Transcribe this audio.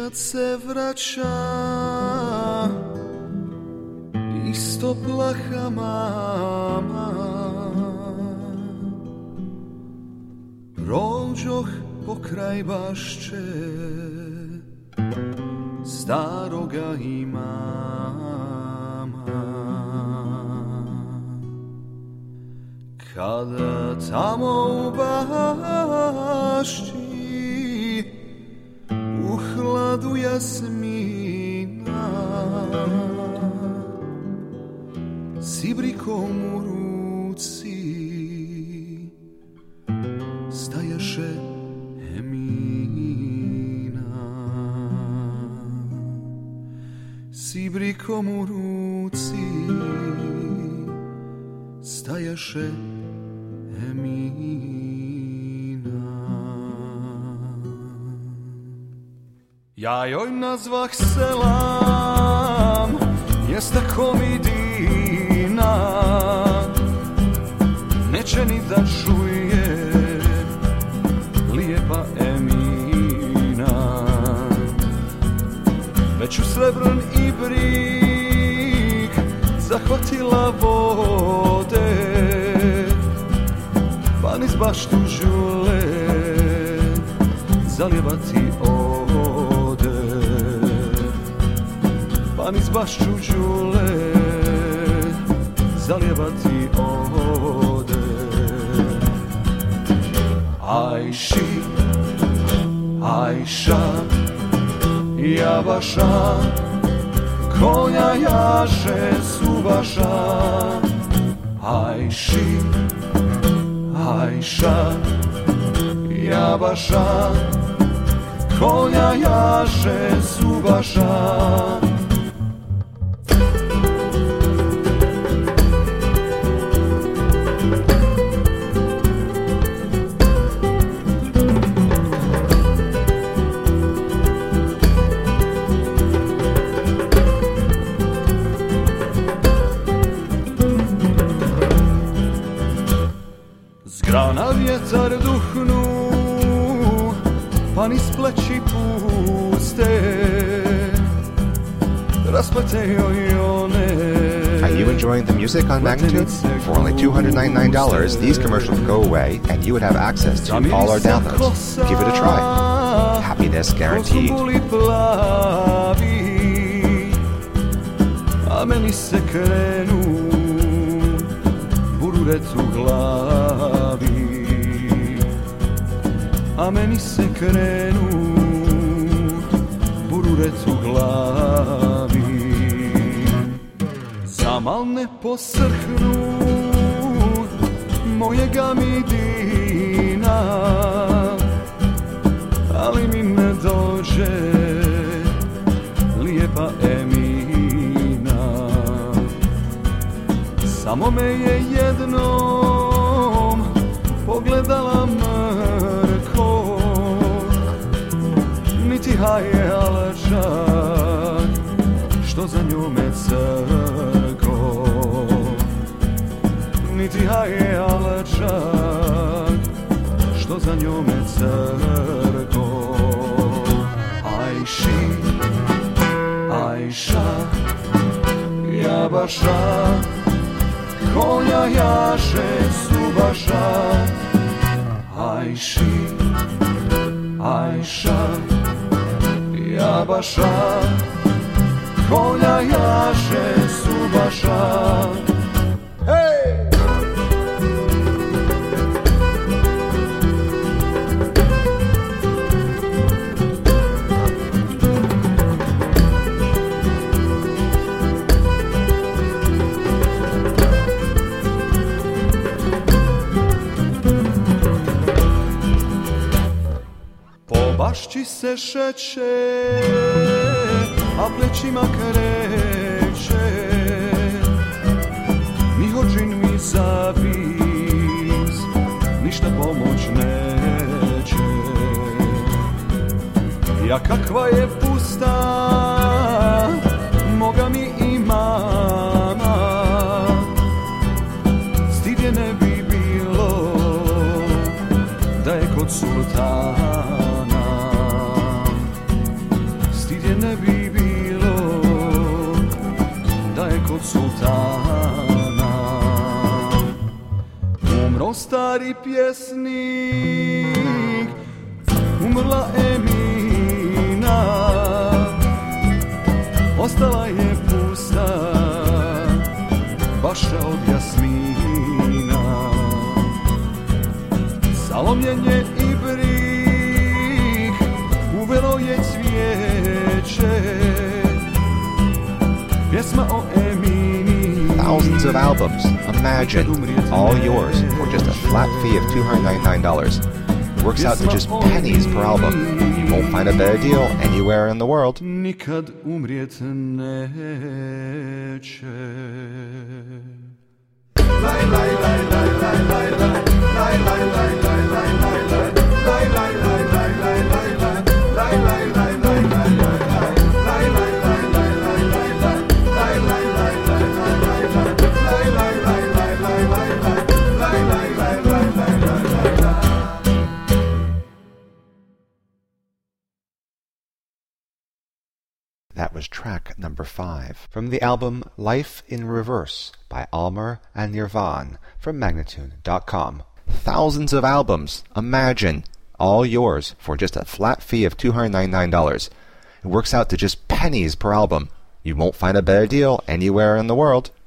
kad se vraća isto plaha mama. Prođoh pokraj bašče staroga imama. Kada tamo u bašči u hladu jasmina s ibrikom u ruci stajaše Emina. S ibrikom u ruci stajaše Emina. Ja joj nazvah selam, mjesta komidina, neće ni da čuje lijepa Emina. Već u srebrn i brig zahvatila vode, pa niz baštu žule zalijevati ode, pa niz baštu žule zalijevati ode. Ajši, Ajša, Jabaša, konja jaše Subaša. Ajši, Ajša, Jabaša, konja jaše Subaša. Zgrana vjetar duhnu, pa niz pleći puste rasplete joj one. Are you enjoying the music on Magnitude? For only $299, these commercials go away and you would have access to all our downloads. Give it a try. Happiness guaranteed. A meni se krenu bururet u glavi, a meni se krenu bururet u glavi. Zamal ne posrhnu mojega midina, ali mi ne dođe lijepa Emina. Samo me je jednom pogledala mrko, niti haje alačak što za njome crko, niti haje alačak što za njome crko. Ajši, Ajša, Jabaša, konja jaše Subaša. Ajši, Ajša, Jabaša, konja jaše Subaša. Hej! Bašči se šeće, a plećima kreće, ni hođin mi zavis, ništa pomoć neće. Ja kakva je pusta, moga mi i mama, stid je ne bi bilo da je kod sultana. od sultana. Umro stari pjesnik, umrla Emina, ostala je pusta baša od jasmina. Salomljen je i brik, uvelo je cvijeće, pjesma o Emini. Thousands of albums, imagine, all yours for just a flat fee of $299. It works out to just pennies per album. You won't find a better deal anywhere in the world. Nikad umrijet neće. That was track number 5 from the album Life in Reverse by Almer and Nirvan from Magnatune.com. Thousands of albums, imagine, all yours for just a flat fee of $299. It works out to just pennies per album. You won't find a better deal anywhere in the world.